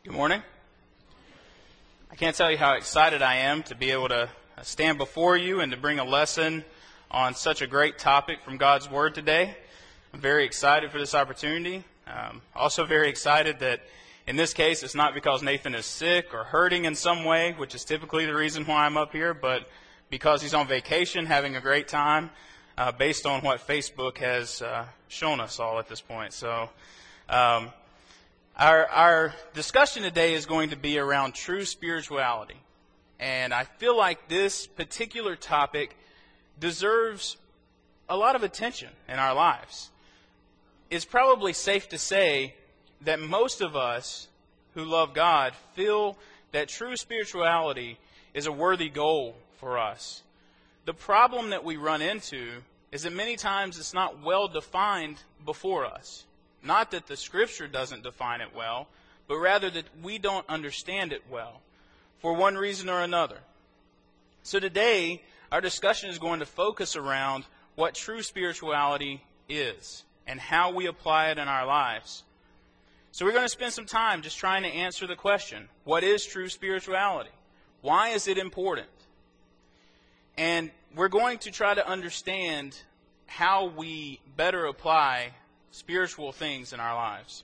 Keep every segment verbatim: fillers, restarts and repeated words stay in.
Good morning. I can't tell you how excited I am to be able to stand before you and to bring a lesson on such a great topic from God's Word today. I'm very excited for this opportunity. Um, also very excited that in this case it's not because Nathan is sick or hurting in some way, which is typically the reason why I'm up here, but because he's on vacation having a great time uh, based on what Facebook has uh, shown us all at this point. So um Our, our discussion today is going to be around true spirituality. And I feel like this particular topic deserves a lot of attention in our lives. It's probably safe to say that most of us who love God feel that true spirituality is a worthy goal for us. The problem that we run into is that many times it's not well defined before us. Not that the Scripture doesn't define it well, but rather that we don't understand it well, for one reason or another. So today, our discussion is going to focus around what true spirituality is and how we apply it in our lives. So we're going to spend some time just trying to answer the question, what is true spirituality? Why is it important? And we're going to try to understand how we better apply spiritual things in our lives.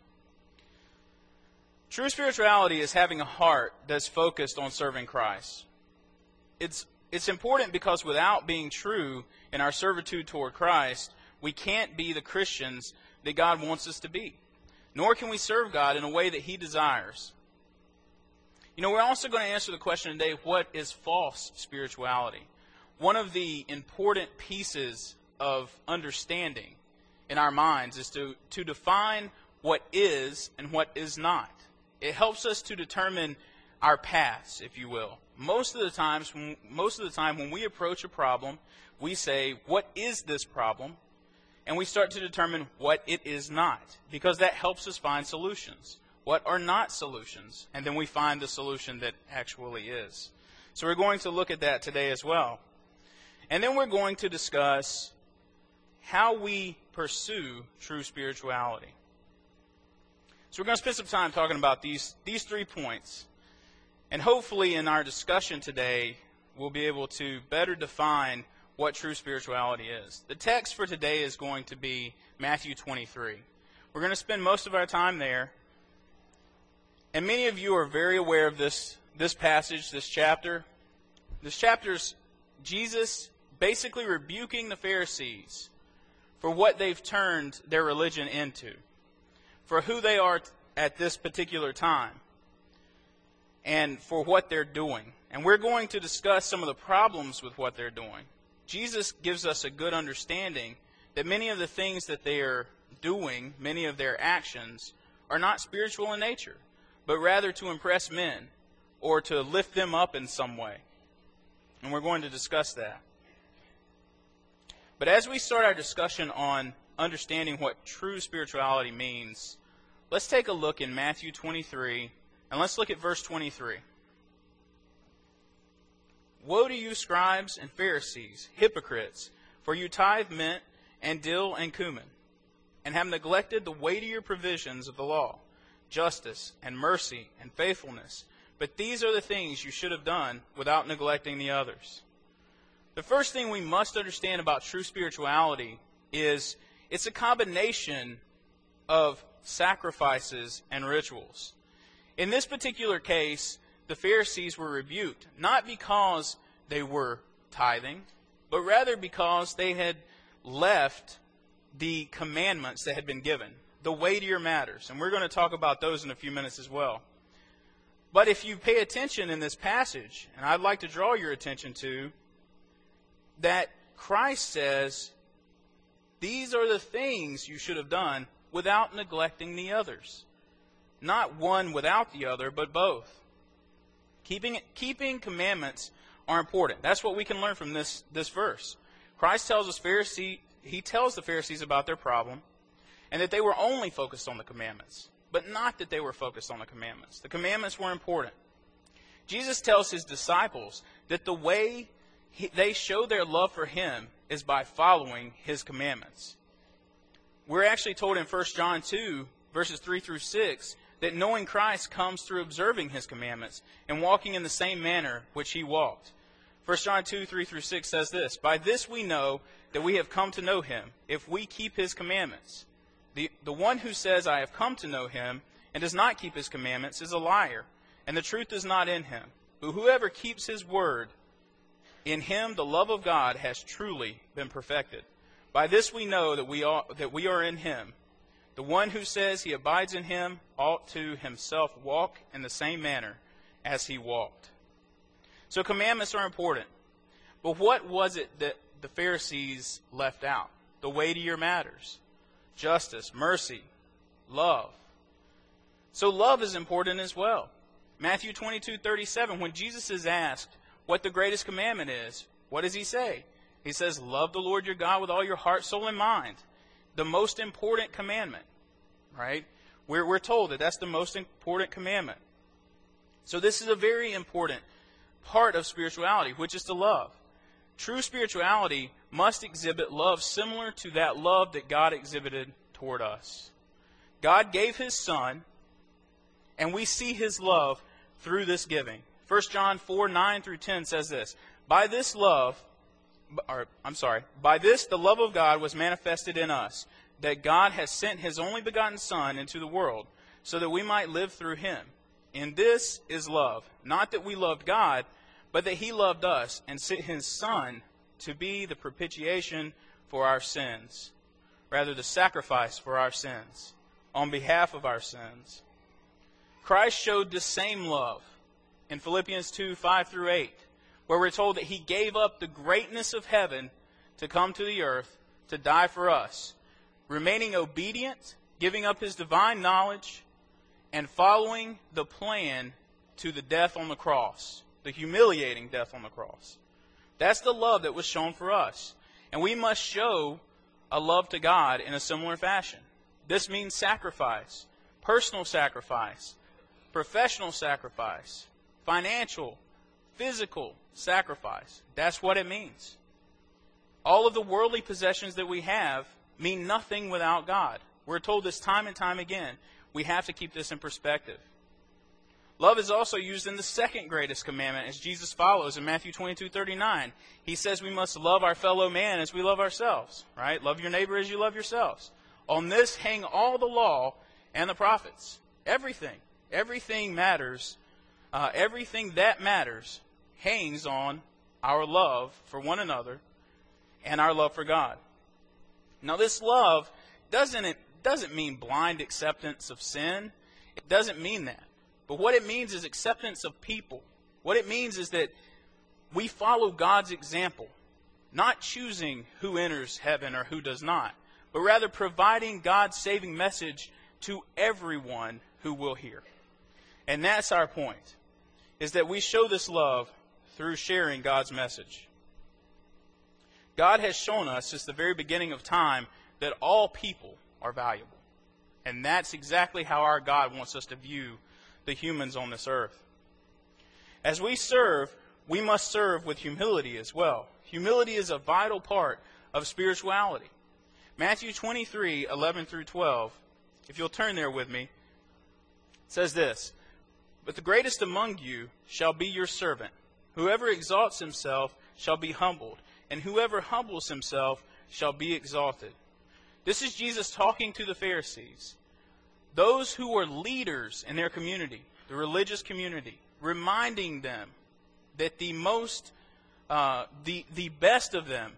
True spirituality is having a heart that's focused on serving Christ. It's it's important because without being true in our servitude toward Christ, we can't be the Christians that God wants us to be. Nor can we serve God in a way that He desires. You know, we're also going to answer the question today, what is false spirituality? One of the important pieces of understanding in our minds is to, to define what is and what is not. It helps us to determine our paths, if you will. Most of the times, when, most of the time when we approach a problem, we say, what is this problem? And we start to determine what it is not, because that helps us find solutions. What are not solutions? And then we find the solution that actually is. So we're going to look at that today as well. And then we're going to discuss how we pursue true spirituality. So we're going to spend some time talking about these, these three points. And hopefully in our discussion today, we'll be able to better define what true spirituality is. The text for today is going to be Matthew twenty-three. We're going to spend most of our time there. And many of you are very aware of this, this passage, this chapter. This chapter's Jesus basically rebuking the Pharisees for what they've turned their religion into, for who they are at this particular time, and for what they're doing. And we're going to discuss some of the problems with what they're doing. Jesus gives us a good understanding that many of the things that they are doing, many of their actions, are not spiritual in nature, but rather to impress men or to lift them up in some way. And we're going to discuss that. But as we start our discussion on understanding what true spirituality means, let's take a look in Matthew twenty-three, and let's look at verse twenty-three. Woe to you, scribes and Pharisees, hypocrites, for you tithe mint and dill and cumin, and have neglected the weightier provisions of the law, justice and mercy and faithfulness. But these are the things you should have done without neglecting the others. The first thing we must understand about true spirituality is it's a combination of sacrifices and rituals. In this particular case, the Pharisees were rebuked, not because they were tithing, but rather because they had left the commandments that had been given, the weightier matters. And we're going to talk about those in a few minutes as well. But if you pay attention in this passage, and I'd like to draw your attention to, that Christ says, these are the things you should have done without neglecting the others. Not one without the other, but both. Keeping, keeping commandments are important. That's what we can learn from this, this verse. Christ tells us Pharisee, he tells the Pharisees about their problem, and that they were only focused on the commandments, but not that they were focused on the commandments. The commandments were important. Jesus tells his disciples that the way he, they show their love for him is by following his commandments. We're actually told in First John two, verses three through six, that knowing Christ comes through observing his commandments and walking in the same manner which he walked. First John two, three through six says this, "By this we know that we have come to know him, if we keep his commandments. The, the one who says, 'I have come to know him,' and does not keep his commandments is a liar, and the truth is not in him. But whoever keeps his word, in him the love of God has truly been perfected. By this we know that we are, that we are in him. The one who says he abides in him ought to himself walk in the same manner as he walked." So commandments are important. But what was it that the Pharisees left out? The weightier matters. Justice, mercy, love. So love is important as well. Matthew twenty-two, thirty-seven, when Jesus is asked what the greatest commandment is, what does he say? He says, "Love the Lord your God with all your heart, soul, and mind." The most important commandment, right? We're, we're told that that's the most important commandment. So this is a very important part of spirituality, which is to love. True spirituality must exhibit love similar to that love that God exhibited toward us. God gave his Son, and we see his love through this giving. First John four, nine through ten says this, By this love, or I'm sorry, by this the love of God was manifested in us, that God has sent his only begotten Son into the world, so that we might live through him. In this is love, not that we loved God, but that he loved us and sent his Son to be the propitiation for our sins, rather the sacrifice for our sins, on behalf of our sins. Christ showed the same love in Philippians two, five through eight, where we're told that he gave up the greatness of heaven to come to the earth to die for us, remaining obedient, giving up his divine knowledge, and following the plan to the death on the cross, the humiliating death on the cross. That's the love that was shown for us. And we must show a love to God in a similar fashion. This means sacrifice, personal sacrifice, professional sacrifice, financial, physical sacrifice. That's what it means. All of the worldly possessions that we have mean nothing without God. We're told this time and time again. We have to keep this in perspective. Love is also used in the second greatest commandment, as Jesus follows in Matthew twenty-two, thirty-nine. He says we must love our fellow man as we love ourselves, right? Love your neighbor as you love yourselves. On this hang all the law and the prophets. Everything. Everything matters. Uh, everything that matters hangs on our love for one another and our love for God. Now, this love doesn't, it doesn't mean blind acceptance of sin. It doesn't mean that. But what it means is acceptance of people. What it means is that we follow God's example, not choosing who enters heaven or who does not, but rather providing God's saving message to everyone who will hear. And that's our point, is that we show this love through sharing God's message. God has shown us since the very beginning of time that all people are valuable. And that's exactly how our God wants us to view the humans on this earth. As we serve, we must serve with humility as well. Humility is a vital part of spirituality. Matthew twenty-three, eleven through twelve, if you'll turn there with me, says this, But the greatest among you shall be your servant. Whoever exalts himself shall be humbled, and whoever humbles himself shall be exalted. This is Jesus talking to the Pharisees, those who were leaders in their community, the religious community, reminding them that the most, uh, the, the best of them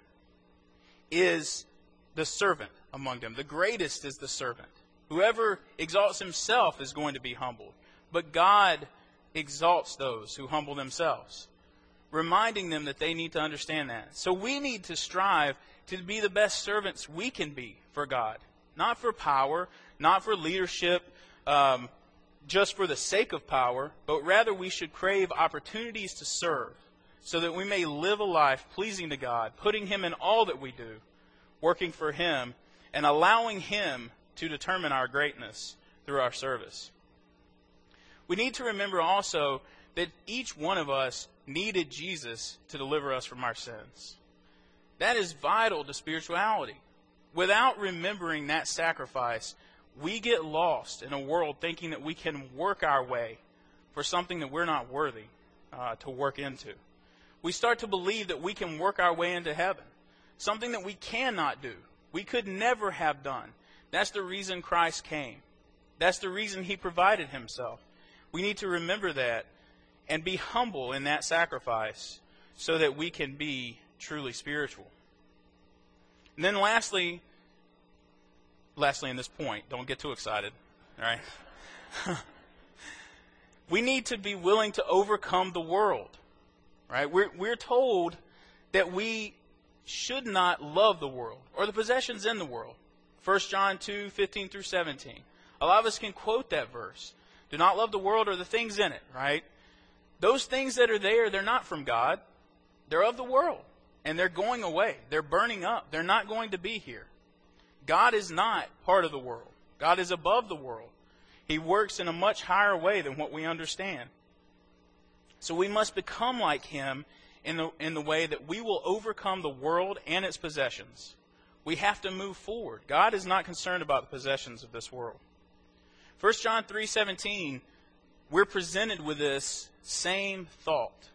is the servant among them. The greatest is the servant. Whoever exalts himself is going to be humbled. But God exalts those who humble themselves, reminding them that they need to understand that. So we need to strive to be the best servants we can be for God. Not for power, not for leadership, um, just for the sake of power, but rather we should crave opportunities to serve so that we may live a life pleasing to God, putting him in all that we do, working for him, and allowing him to determine our greatness through our service. We need to remember also that each one of us needed Jesus to deliver us from our sins. That is vital to spirituality. Without remembering that sacrifice, we get lost in a world thinking that we can work our way for something that we're not worthy uh, to work into. We start to believe that we can work our way into heaven, something that we cannot do, we could never have done. That's the reason Christ came. That's the reason he provided himself. We need to remember that and be humble in that sacrifice so that we can be truly spiritual. And then lastly, lastly in this point, don't get too excited, all right? We need to be willing to overcome the world, right? We're, we're told that we should not love the world or the possessions in the world. First John two, fifteen through seventeen. A lot of us can quote that verse. Do not love the world or the things in it, right? Those things that are there, they're not from God. They're of the world. And they're going away. They're burning up. They're not going to be here. God is not part of the world. God is above the world. He works in a much higher way than what we understand. So we must become like him in the, in the way that we will overcome the world and its possessions. We have to move forward. God is not concerned about the possessions of this world. First John three seventeen, we're presented with this same thought.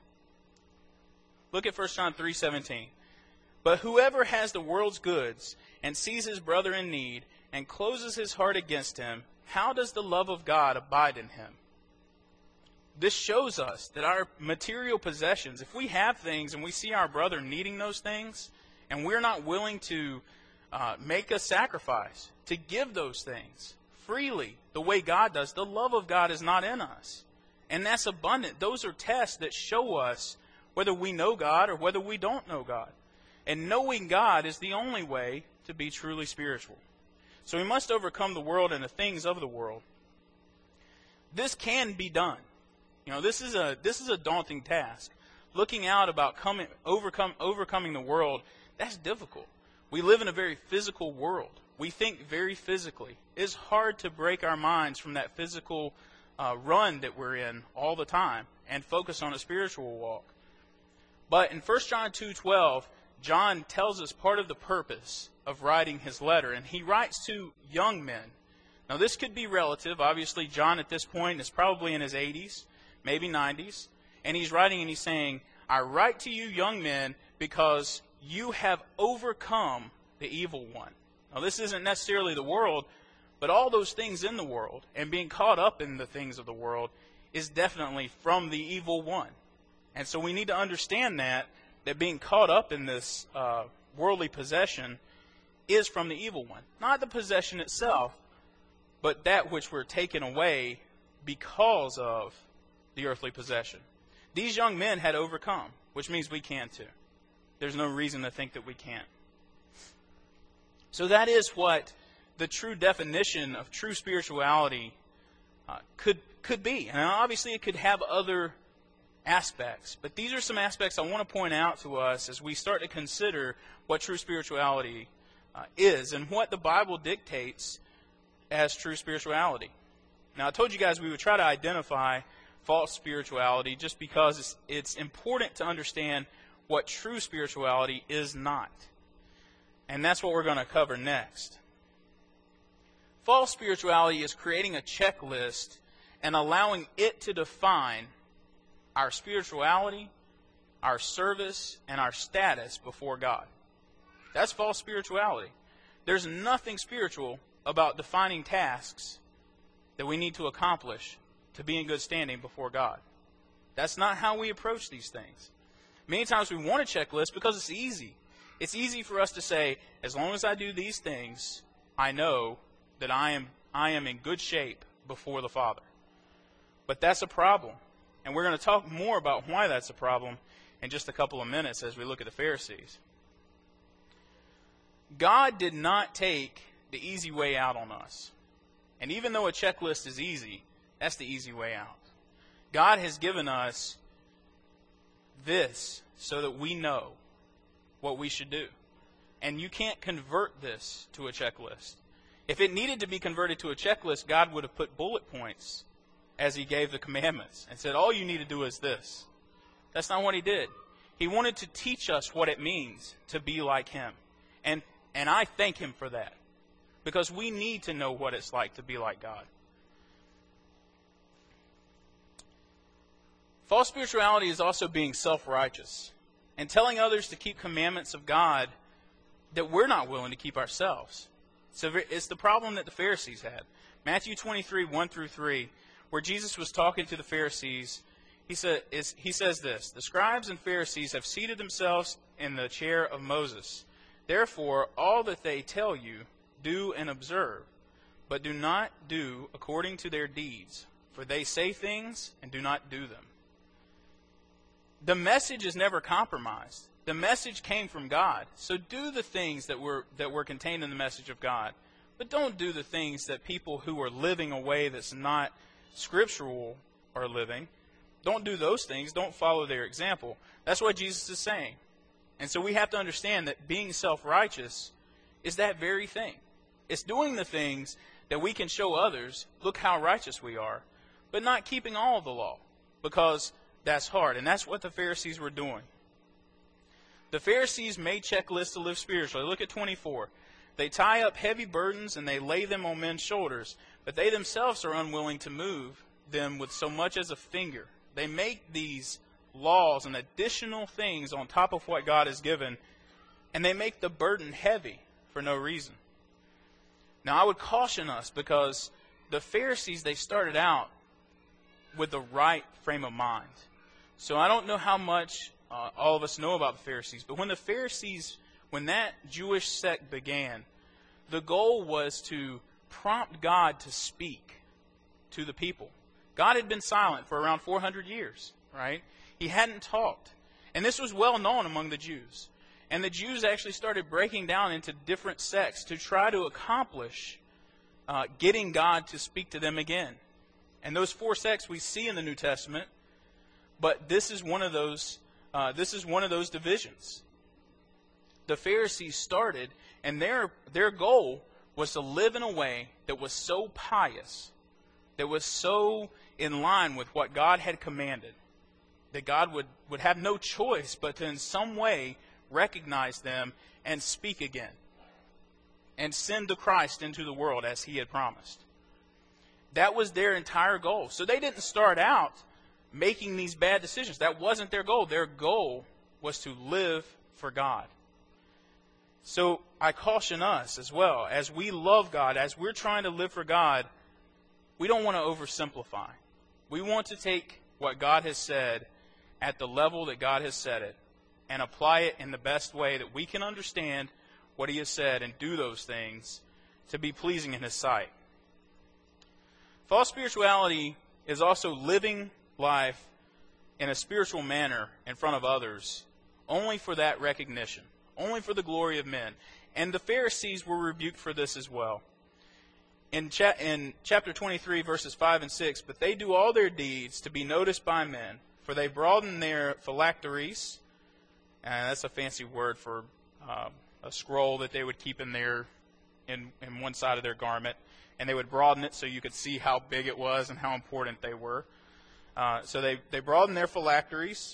Look at First John three seventeen. But whoever has the world's goods and sees his brother in need and closes his heart against him, how does the love of God abide in him? This shows us that our material possessions, if we have things and we see our brother needing those things, and we're not willing to uh, make a sacrifice to give those things freely the way God does, the love of God is not in us. And that's abundant. Those are tests that show us whether we know God or whether we don't know God. And knowing God is the only way to be truly spiritual. So we must overcome the world and the things of the world. This can be done. You know, this is a this is a daunting task. Looking out about coming overcome overcoming the world, that's difficult. We live in a very physical world. We think very physically. It's hard to break our minds from that physical uh, run that we're in all the time and focus on a spiritual walk. But in First John two twelve, John tells us part of the purpose of writing his letter, and he writes to young men. Now this could be relative. Obviously, John at this point is probably in his eighties, maybe nineties, and he's writing and he's saying, I write to you young men because you have overcome the evil one. Now this isn't necessarily the world, but all those things in the world and being caught up in the things of the world is definitely from the evil one. And so we need to understand that, that being caught up in this uh, worldly possession is from the evil one. Not the possession itself, but that which we're taken away because of the earthly possession. These young men had overcome, which means we can too. There's no reason to think that we can't. So that is what the true definition of true spirituality uh, could could be. And obviously it could have other aspects, but these are some aspects I want to point out to us as we start to consider what true spirituality uh, is and what the Bible dictates as true spirituality. Now, I told you guys we would try to identify false spirituality just because it's, it's important to understand what true spirituality is not. And that's what we're going to cover next. False spirituality is creating a checklist and allowing it to define our spirituality, our service, and our status before God. That's false spirituality. There's nothing spiritual about defining tasks that we need to accomplish to be in good standing before God. That's not how we approach these things. Many times we want a checklist because it's easy. It's easy for us to say, as long as I do these things, I know that I am I am in good shape before the Father. But that's a problem. And we're going to talk more about why that's a problem in just a couple of minutes as we look at the Pharisees. God did not take the easy way out on us. And even though a checklist is easy, that's the easy way out. God has given us this so that we know what we should do. And you can't convert this to a checklist. If it needed to be converted to a checklist, God would have put bullet points as he gave the commandments and said, all you need to do is this. That's not what he did. He wanted to teach us what it means to be like him. And, and I thank him for that. because we need to know what it's like to be like God. False spirituality is also being self-righteous and telling others to keep commandments of God that we're not willing to keep ourselves. So it's the problem that the Pharisees had. Matthew twenty-three, one through three, where Jesus was talking to the Pharisees, he, said, is, he says this, "The scribes and Pharisees have seated themselves in the chair of Moses. Therefore, all that they tell you, do and observe, but do not do according to their deeds, for they say things and do not do them." The message is never compromised. The message came from God. So do the things that were that were contained in the message of God. But don't do the things that people who are living a way that's not scriptural are living. Don't do those things. Don't follow their example. That's what Jesus is saying. And so we have to understand that being self-righteous is that very thing. It's doing the things that we can show others, look how righteous we are, but not keeping all of the law, because that's hard. And that's what the Pharisees were doing. The Pharisees made checklists to live spiritually. Look at twenty-four. They tie up heavy burdens and they lay them on men's shoulders, but they themselves are unwilling to move them with so much as a finger. They make these laws and additional things on top of what God has given, and they make the burden heavy for no reason. Now, I would caution us, because the Pharisees, they started out with the right frame of mind. So I don't know how much uh, all of us know about the Pharisees, but when the Pharisees, when that Jewish sect began, the goal was to prompt God to speak to the people. God had been silent for around four hundred years, right? He hadn't talked. And this was well known among the Jews. And the Jews actually started breaking down into different sects to try to accomplish uh, getting God to speak to them again. And those four sects we see in the New Testament, but this is one of those. Uh, this is one of those divisions. The Pharisees started, and their their goal was to live in a way that was so pious, that was so in line with what God had commanded, that God would, would have no choice but to in some way recognize them and speak again, and send the Christ into the world as He had promised. That was their entire goal. So they didn't start out making these bad decisions. That wasn't their goal. Their goal was to live for God. So I caution us as well, as we love God, as we're trying to live for God, we don't want to oversimplify. We want to take what God has said at the level that God has said it and apply it in the best way that we can understand what He has said and do those things to be pleasing in His sight. False spirituality is also living life in a spiritual manner in front of others only for that recognition, only for the glory of men. And the Pharisees were rebuked for this as well. In, cha- in chapter twenty-three, verses five and six, "But they do all their deeds to be noticed by men, for they broaden their phylacteries," and that's a fancy word for uh, a scroll that they would keep in their in, in one side of their garment, and they would broaden it so you could see how big it was and how important they were. Uh, so they, they broadened their phylacteries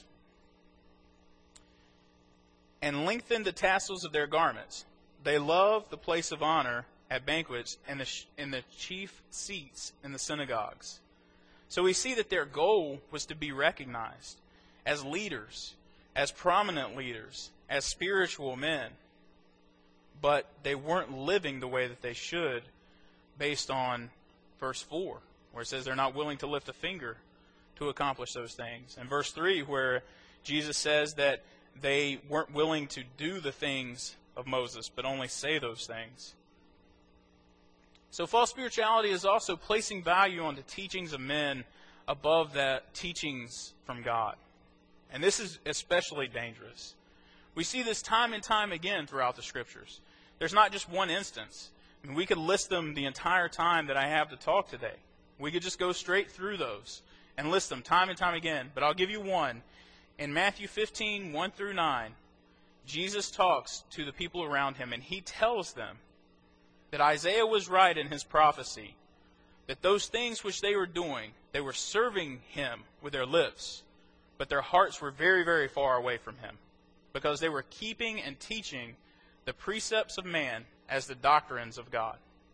and lengthened the tassels of their garments. They loved the place of honor at banquets and the, in the chief seats in the synagogues. So we see that their goal was to be recognized as leaders, as prominent leaders, as spiritual men. But they weren't living the way that they should, based on verse four, where it says they're not willing to lift a finger to accomplish those things. And verse three, where Jesus says that they weren't willing to do the things of Moses, but only say those things. So false spirituality is also placing value on the teachings of men above the teachings from God. And this is especially dangerous. We see this time and time again throughout the Scriptures. There's not just one instance. I mean, we could list them the entire time that I have to talk today. We could just go straight through those and list them time and time again. But I'll give you one. In Matthew fifteen, one through nine, Jesus talks to the people around Him, and He tells them that Isaiah was right in his prophecy, that those things which they were doing, they were serving Him with their lips, but their hearts were very, very far away from Him, because they were keeping and teaching the precepts of man as the doctrines of God.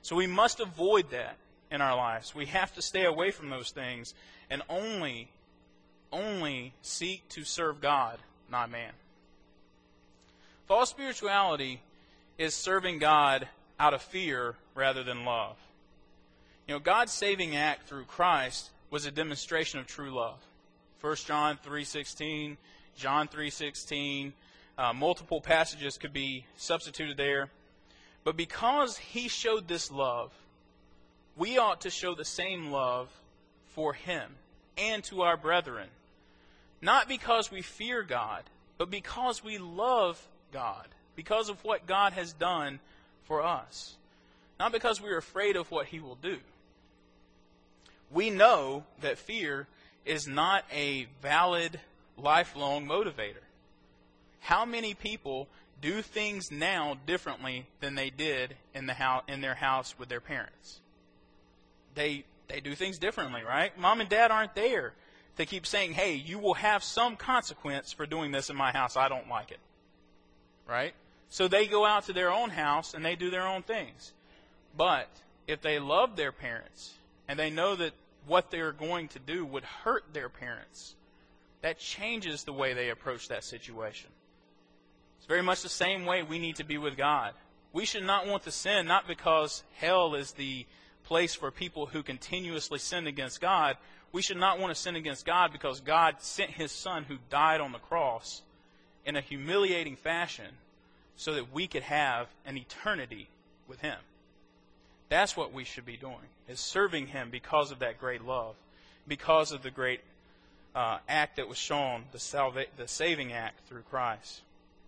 So we must avoid that in our lives. We have to stay away from those things and only, only seek to serve God, not man. False spirituality is serving God out of fear rather than love. You know, God's saving act through Christ was a demonstration of true love. First John three sixteen, John three sixteen, uh, multiple passages could be substituted there. But because He showed this love, we ought to show the same love for Him and to our brethren. Not because we fear God, but because we love God, because of what God has done for us. Not because we're afraid of what He will do. We know that fear is not a valid, lifelong motivator. How many people do things now differently than they did in the house, in their house with their parents? They they do things differently, right? Mom and Dad aren't there to keep saying, hey, you will have some consequence for doing this in my house. I don't like it. Right? So they go out to their own house and they do their own things. But if they love their parents and they know that what they're going to do would hurt their parents, that changes the way they approach that situation. It's very much the same way we need to be with God. We should not want to sin, not because hell is the place for people who continuously sin against God. We should not want to sin against God because God sent His Son who died on the cross in a humiliating fashion so that we could have an eternity with Him. That's what we should be doing, is serving Him because of that great love, because of the great uh, act that was shown, the, salva- the saving act through Christ.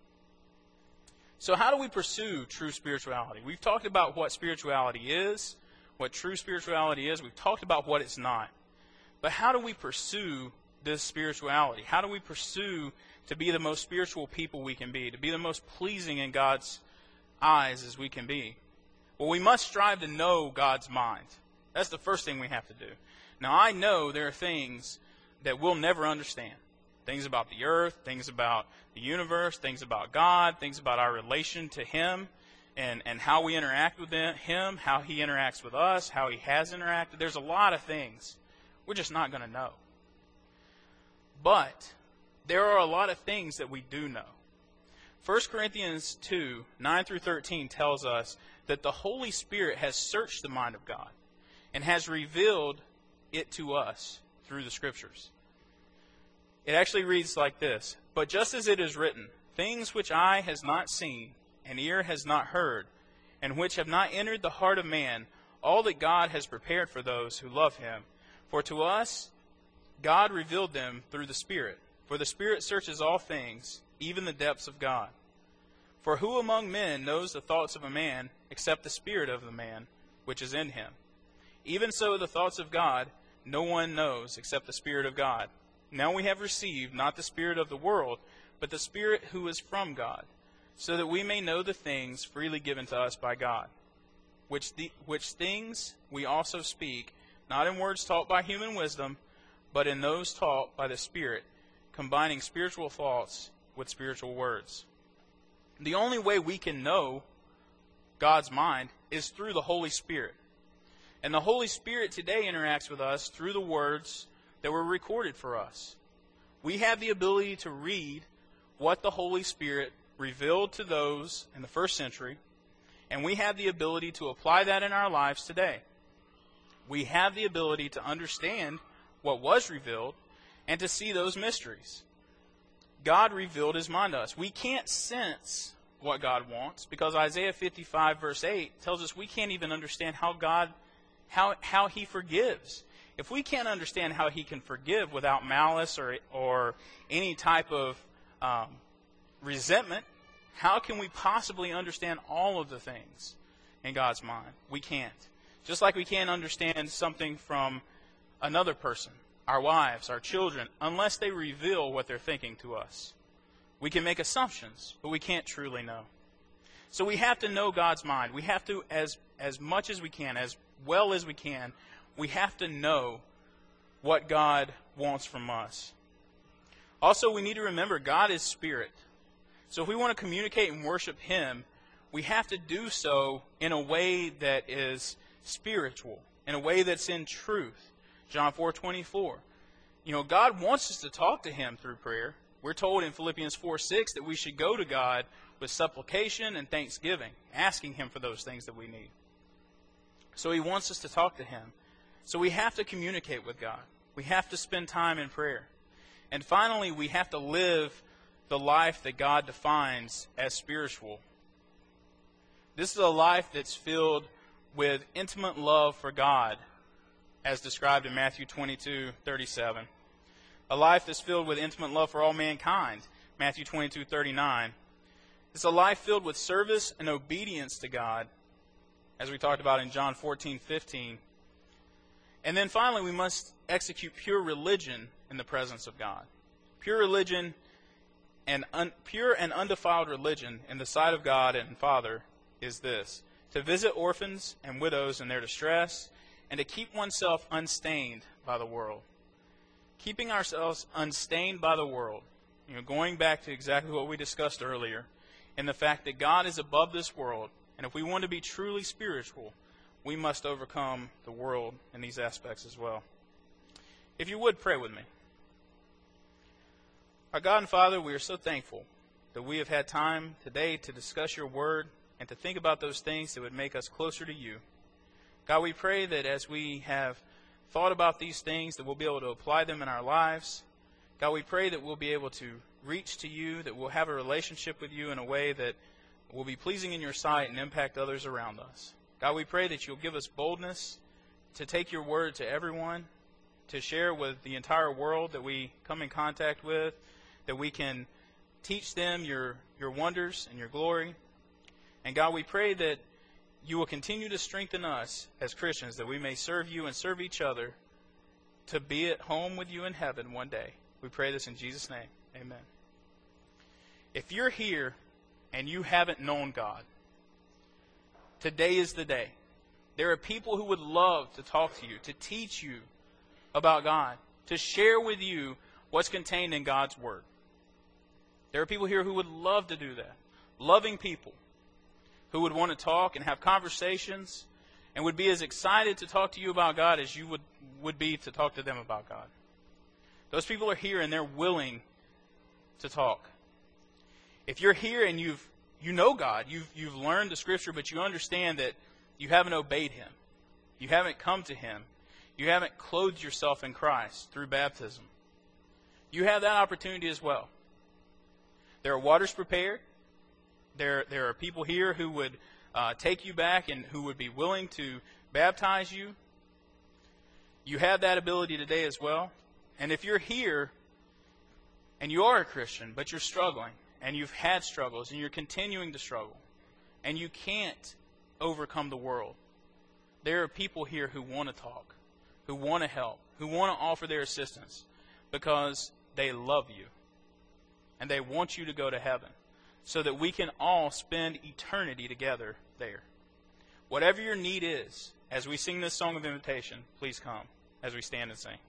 So how do we pursue true spirituality? We've talked about what spirituality is, what true spirituality is. We've talked about what it's not. But how do we pursue this spirituality? How do we pursue to be the most spiritual people we can be, to be the most pleasing in God's eyes as we can be? Well, we must strive to know God's mind. That's the first thing we have to do. Now, I know there are things that we'll never understand. Things about the earth, things about the universe, things about God, things about our relation to Him, and, and how we interact with Him, how He interacts with us, how He has interacted. There's a lot of things we're just not going to know. But there are a lot of things that we do know. First Corinthians two, nine through thirteen tells us that the Holy Spirit has searched the mind of God and has revealed it to us through the Scriptures. It actually reads like this: But just as it is written, things which eye has not seen, and ear has not heard, and which have not entered the heart of man, all that God has prepared for those who love Him. For to us God revealed them through the Spirit. For the Spirit searches all things, even the depths of God. For who among men knows the thoughts of a man, except the spirit of the man, which is in him? Even so the thoughts of God no one knows, except the Spirit of God. Now we have received not the spirit of the world, but the Spirit who is from God, so that we may know the things freely given to us by God, which, the, which things we also speak, not in words taught by human wisdom, but in those taught by the Spirit, combining spiritual thoughts with spiritual words. The only way we can know God's mind is through the Holy Spirit. And the Holy Spirit today interacts with us through the words that were recorded for us. We have the ability to read what the Holy Spirit revealed to those in the first century, and we have the ability to apply that in our lives today. We have the ability to understand what was revealed and to see those mysteries. God revealed His mind to us. We can't sense what God wants because Isaiah fifty-five verse eight tells us we can't even understand how God, how, how He forgives. If we can't understand how He can forgive without malice or, or any type of um, resentment, how can we possibly understand all of the things in God's mind? We can't. Just like we can't understand something from another person, our wives, our children, unless they reveal what they're thinking to us. We can make assumptions, but we can't truly know. So we have to know God's mind. We have to, as, as much as we can, as well as we can, we have to know what God wants from us. Also, we need to remember God is Spirit. So if we want to communicate and worship Him, we have to do so in a way that is spiritual, in a way that's in truth. John four twenty-four. You know, God wants us to talk to Him through prayer. We're told in Philippians four six that we should go to God with supplication and thanksgiving, asking Him for those things that we need. So He wants us to talk to Him. So we have to communicate with God. We have to spend time in prayer. And finally, we have to live the life that God defines as spiritual. This is a life that's filled with intimate love for God, as described in Matthew twenty-two thirty-seven. A life that's filled with intimate love for all mankind, Matthew twenty-two thirty-nine. It's a life filled with service and obedience to God, as we talked about in John fourteen fifteen. And then finally, we must execute pure religion in the presence of God. Pure religion and un, pure and undefiled religion in the sight of God and Father is this: to visit orphans and widows in their distress, and to keep oneself unstained by the world. Keeping ourselves unstained by the world, you know, going back to exactly what we discussed earlier, in the fact that God is above this world, and if we want to be truly spiritual, we must overcome the world in these aspects as well. If you would, pray with me. Our God and Father, we are so thankful that we have had time today to discuss your word and to think about those things that would make us closer to you. God, we pray that as we have thought about these things, that we'll be able to apply them in our lives. God, we pray that we'll be able to reach to you, that we'll have a relationship with you in a way that will be pleasing in your sight and impact others around us. God, we pray that you'll give us boldness to take your word to everyone, to share with the entire world that we come in contact with, that we can teach them your, your wonders and your glory. And God, we pray that you will continue to strengthen us as Christians, that we may serve you and serve each other to be at home with you in heaven one day. We pray this in Jesus' name. Amen. If you're here and you haven't known God, today is the day. There are people who would love to talk to you, to teach you about God, to share with you what's contained in God's Word. There are people here who would love to do that. Loving people who would want to talk and have conversations and would be as excited to talk to you about God as you would, would be to talk to them about God. Those people are here and they're willing to talk. If you're here and you've you know God, you've, you've learned the Scripture, but you understand that you haven't obeyed Him. You haven't come to Him. You haven't clothed yourself in Christ through baptism. You have that opportunity as well. There are waters prepared. There, there are people here who would uh, take you back and who would be willing to baptize you. You have that ability today as well. And if you're here and you are a Christian, but you're struggling, and you've had struggles, and you're continuing to struggle, and you can't overcome the world, there are people here who want to talk, who want to help, who want to offer their assistance because they love you, and they want you to go to heaven so that we can all spend eternity together there. Whatever your need is, as we sing this song of invitation, please come as we stand and sing.